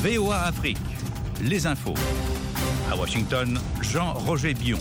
VOA Afrique, les infos. À Washington, Jean-Roger Bion.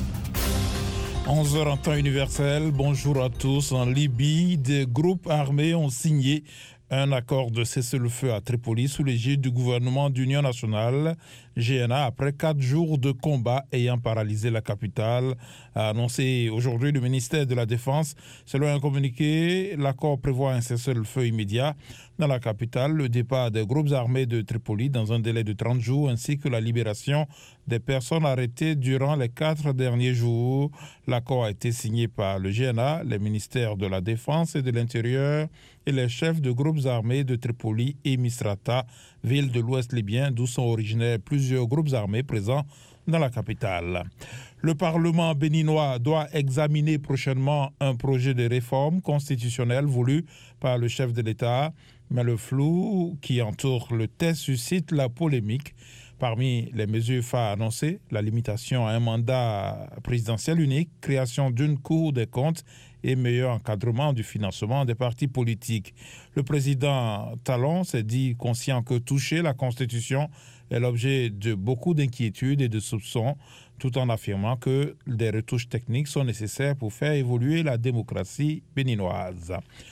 11h en temps universel, bonjour à tous. En Libye, des groupes armés ont signé un accord de cessez-le-feu à Tripoli sous l'égide du gouvernement d'Union nationale, GNA, après 4 jours de combat ayant paralysé la capitale, a annoncé aujourd'hui le ministère de la Défense. Selon un communiqué, l'accord prévoit un cessez-le-feu immédiat dans la capitale, le départ des groupes armés de Tripoli dans un délai de 30 jours, ainsi que la libération des personnes arrêtées durant les 4 derniers jours. L'accord a été signé par le GNA, les ministères de la Défense et de l'Intérieur et les chefs de groupes armés de Tripoli et Misrata, ville de l'ouest libyen d'où sont originaires plusieurs groupes armés présents dans la capitale. Le Parlement béninois doit examiner prochainement un projet de réforme constitutionnelle voulu par le chef de l'État, mais le flou qui entoure le texte suscite la polémique. Parmi les mesures phares annoncées, la limitation à un mandat présidentiel unique, création d'une cour des comptes et meilleur encadrement du financement des partis politiques. Le président Talon s'est dit conscient que toucher la Constitution est l'objet de beaucoup d'inquiétudes et de soupçons, tout en affirmant que des retouches techniques sont nécessaires pour faire évoluer la démocratie béninoise.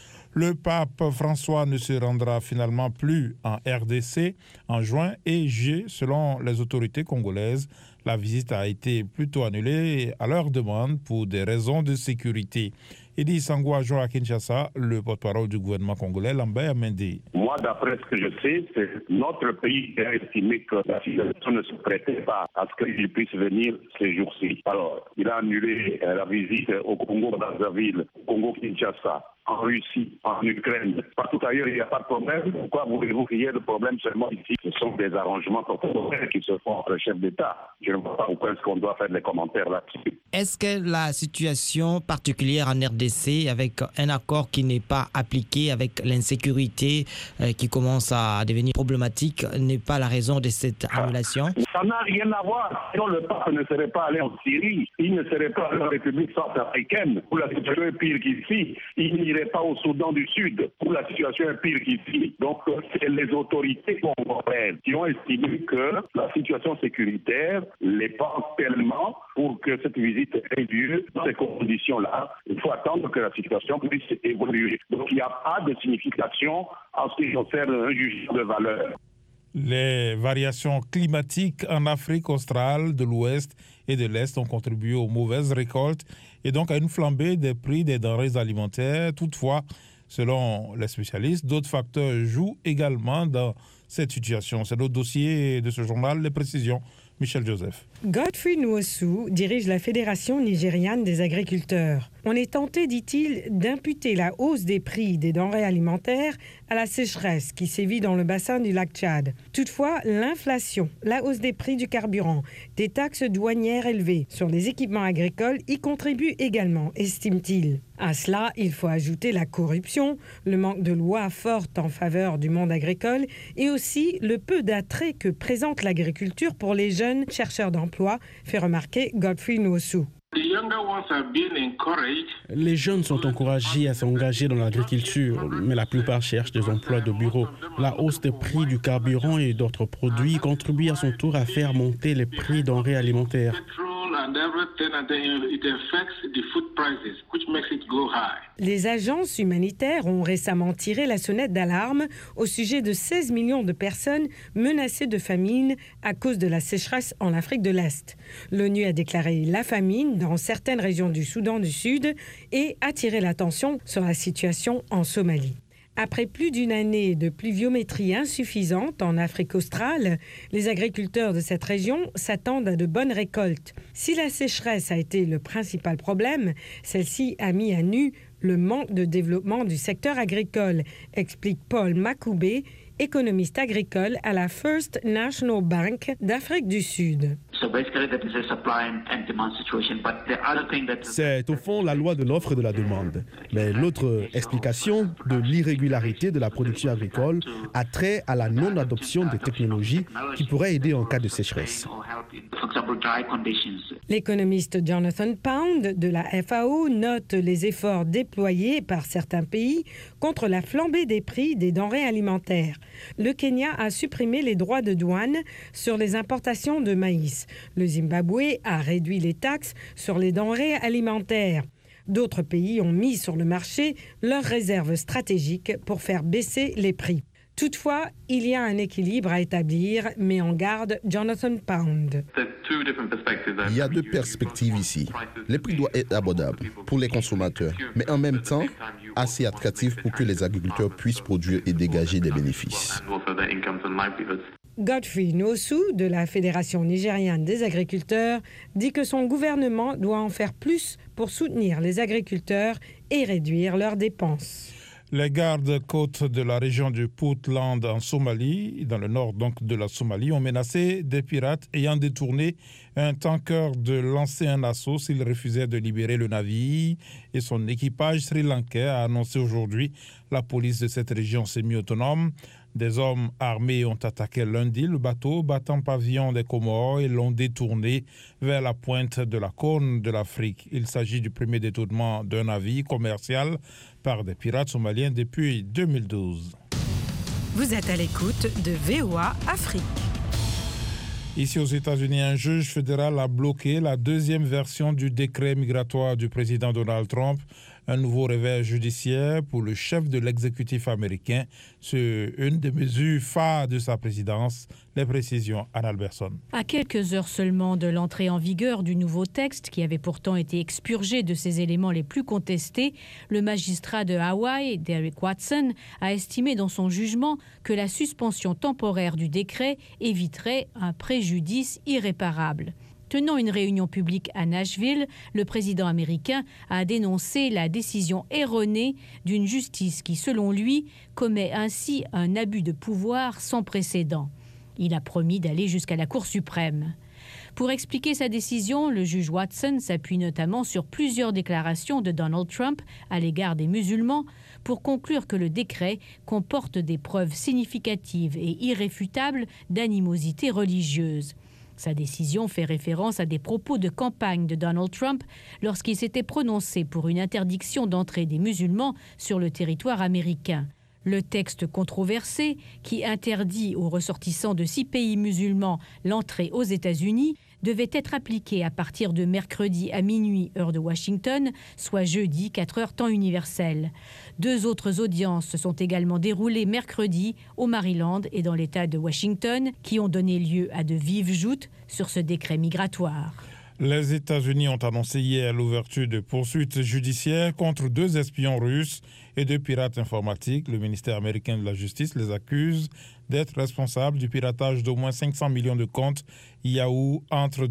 Le pape François ne se rendra finalement plus en RDC en juin et juillet, selon les autorités congolaises. La visite a été plutôt annulée à leur demande pour des raisons de sécurité. Edi Sangwa Joa Kinshasa, le porte-parole du gouvernement congolais, Lambert Mende. Moi, d'après ce que je sais, c'est notre pays qui a estimé que la situation ne se prêtait pas à ce qu'il puisse venir ces jours-ci. Alors, il a annulé la visite au Congo, Brazzaville, au Congo-Kinshasa, en Russie, en Ukraine. Partout ailleurs, il n'y a pas de problème. Pourquoi voulez-vous qu'il y ait de problème seulement ici? Ce sont des arrangements protocolaires qui se font entre le chef d'État. Je ne vois pas pourquoi est-ce qu'on doit faire des commentaires là-dessus. Est-ce que la situation particulière en RDC, avec un accord qui n'est pas appliqué, avec l'insécurité qui commence à devenir problématique, n'est pas la raison de cette annulation? Ça n'a rien à voir. Sinon, le pape ne serait pas allé en Syrie, il ne serait pas allé en République centrafricaine, où la situation est pire qu'ici. Il n'irait pas au Soudan du Sud, où la situation est pire qu'ici. Donc, c'est les autorités congolaises qui ont estimé que la situation sécuritaire les pense tellement pour que cette visite ait lieu dans ces conditions-là. Il faut attendre que la situation puisse évoluer. Donc, il n'y a pas de signification en ce qui concerne un jugement de valeur. Les variations climatiques en Afrique australe, de l'Ouest et de l'Est ont contribué aux mauvaises récoltes et donc à une flambée des prix des denrées alimentaires. Toutefois, selon les spécialistes, d'autres facteurs jouent également dans cette situation. C'est le dossier de ce journal, les précisions. Michel Joseph. Godfrey Nwosu dirige la Fédération nigériane des agriculteurs. On est tenté, dit-il, d'imputer la hausse des prix des denrées alimentaires à la sécheresse qui sévit dans le bassin du lac Tchad. Toutefois, l'inflation, la hausse des prix du carburant, des taxes douanières élevées sur les équipements agricoles y contribuent également, estime-t-il. À cela, il faut ajouter la corruption, le manque de lois fortes en faveur du monde agricole et aussi le peu d'attrait que présente l'agriculture pour les jeunes chercheurs d'emploi, fait remarquer Godfrey Nwosu. Les jeunes sont encouragés à s'engager dans l'agriculture, mais la plupart cherchent des emplois de bureau. La hausse des prix du carburant et d'autres produits contribue à son tour à faire monter les prix denrées alimentaires. Les agences humanitaires ont récemment tiré la sonnette d'alarme au sujet de 16 millions de personnes menacées de famine à cause de la sécheresse en Afrique de l'Est. L'ONU a déclaré la famine dans certaines régions du Soudan du Sud et attiré l'attention sur la situation en Somalie. Après plus d'une année de pluviométrie insuffisante en Afrique australe, les agriculteurs de cette région s'attendent à de bonnes récoltes. Si la sécheresse a été le principal problème, celle-ci a mis à nu le manque de développement du secteur agricole, explique Paul Makoubé, économiste agricole à la First National Bank d'Afrique du Sud. C'est au fond la loi de l'offre et de la demande. Mais l'autre explication de l'irrégularité de la production agricole a trait à la non-adoption des technologies qui pourraient aider en cas de sécheresse. L'économiste Jonathan Pound de la FAO note les efforts déployés par certains pays contre la flambée des prix des denrées alimentaires. Le Kenya a supprimé les droits de douane sur les importations de maïs. Le Zimbabwe a réduit les taxes sur les denrées alimentaires. D'autres pays ont mis sur le marché leurs réserves stratégiques pour faire baisser les prix. Toutefois, il y a un équilibre à établir, met en garde Jonathan Pound. Il y a deux perspectives ici. Les prix doivent être abordables pour les consommateurs, mais en même temps assez attractifs pour que les agriculteurs puissent produire et dégager des bénéfices. Godfrey Nwosu, de la Fédération nigériane des agriculteurs, dit que son gouvernement doit en faire plus pour soutenir les agriculteurs et réduire leurs dépenses. Les gardes-côtes de la région du Puntland en Somalie, dans le nord donc de la Somalie, ont menacé des pirates ayant détourné un tanker de lancer un assaut s'il refusait de libérer le navire et son équipage sri-lankais, a annoncé aujourd'hui la police de cette région semi-autonome. Des hommes armés ont attaqué lundi le bateau battant pavillon des Comores et l'ont détourné vers la pointe de la Corne de l'Afrique. Il s'agit du premier détournement d'un navire commercial par des pirates somaliens depuis 2012. Vous êtes à l'écoute de VOA Afrique. Ici aux États-Unis, un juge fédéral a bloqué la deuxième version du décret migratoire du président Donald Trump. Un nouveau réveil judiciaire pour le chef de l'exécutif américain. C'est une des mesures phares de sa présidence. Les précisions, Anne Alberson. À quelques heures seulement de l'entrée en vigueur du nouveau texte, qui avait pourtant été expurgé de ses éléments les plus contestés, le magistrat de Hawaï, Derek Watson, a estimé dans son jugement que la suspension temporaire du décret éviterait un préjudice irréparable. Tenant une réunion publique à Nashville, le président américain a dénoncé la décision erronée d'une justice qui, selon lui, commet ainsi un abus de pouvoir sans précédent. Il a promis d'aller jusqu'à la Cour suprême. Pour expliquer sa décision, le juge Watson s'appuie notamment sur plusieurs déclarations de Donald Trump à l'égard des musulmans pour conclure que le décret comporte des preuves significatives et irréfutables d'animosité religieuse. Sa décision fait référence à des propos de campagne de Donald Trump lorsqu'il s'était prononcé pour une interdiction d'entrée des musulmans sur le territoire américain. Le texte controversé, qui interdit aux ressortissants de 6 pays musulmans l'entrée aux États-Unis, devait être appliqué à partir de mercredi à minuit, heure de Washington, soit jeudi, 4 heures temps universel. 2 autres audiences se sont également déroulées mercredi au Maryland et dans l'État de Washington, qui ont donné lieu à de vives joutes sur ce décret migratoire. Les États-Unis ont annoncé hier l'ouverture de poursuites judiciaires contre 2 espions russes et 2 pirates informatiques. Le ministère américain de la Justice les accuse d'être responsables du piratage d'au moins 500 millions de comptes Yahoo entre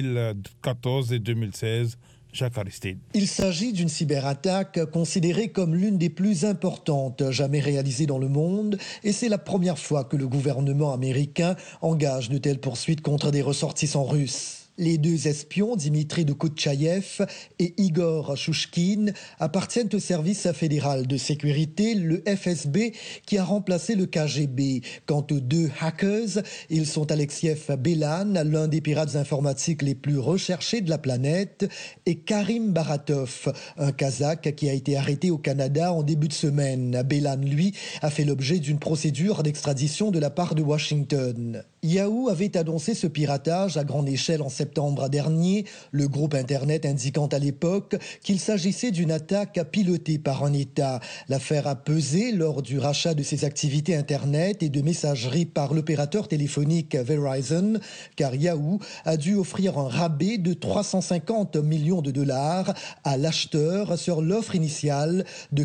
2014 et 2016. Jacques Aristide. Il s'agit d'une cyberattaque considérée comme l'une des plus importantes jamais réalisées dans le monde et c'est la première fois que le gouvernement américain engage de telles poursuites contre des ressortissants russes. Les 2 espions, Dimitri Dokuchayev et Igor Shushkin, appartiennent au service fédéral de sécurité, le FSB, qui a remplacé le KGB. Quant aux 2 hackers, ils sont Alexiev Belan, l'un des pirates informatiques les plus recherchés de la planète, et Karim Baratov, un Kazakh qui a été arrêté au Canada en début de semaine. Belan, lui, a fait l'objet d'une procédure d'extradition de la part de Washington. Yahoo avait annoncé ce piratage à grande échelle en septembre dernier, le groupe Internet indiquant à l'époque qu'il s'agissait d'une attaque pilotée par un État. L'affaire a pesé lors du rachat de ses activités Internet et de messagerie par l'opérateur téléphonique Verizon, car Yahoo a dû offrir un rabais de 350 millions de dollars à l'acheteur sur l'offre initiale de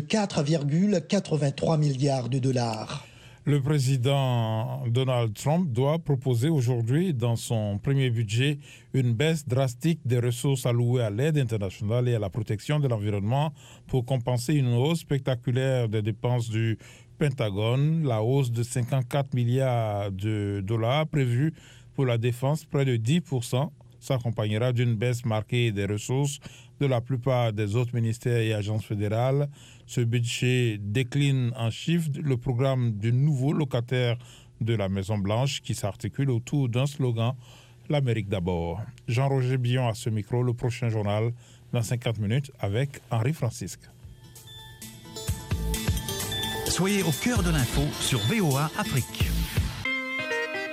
4,83 milliards de dollars. Le président Donald Trump doit proposer aujourd'hui dans son premier budget une baisse drastique des ressources allouées à l'aide internationale et à la protection de l'environnement pour compenser une hausse spectaculaire des dépenses du Pentagone. La hausse de 54 milliards de dollars prévue Pour la défense, près de 10% s'accompagnera d'une baisse marquée des ressources de la plupart des autres ministères et agences fédérales. Ce budget décline en chiffres le programme du nouveau locataire de la Maison-Blanche qui s'articule autour d'un slogan « L'Amérique d'abord ». Jean-Roger Billon à ce micro, le prochain journal dans 50 minutes avec Henri Francisque. Soyez au cœur de l'info sur VOA Afrique.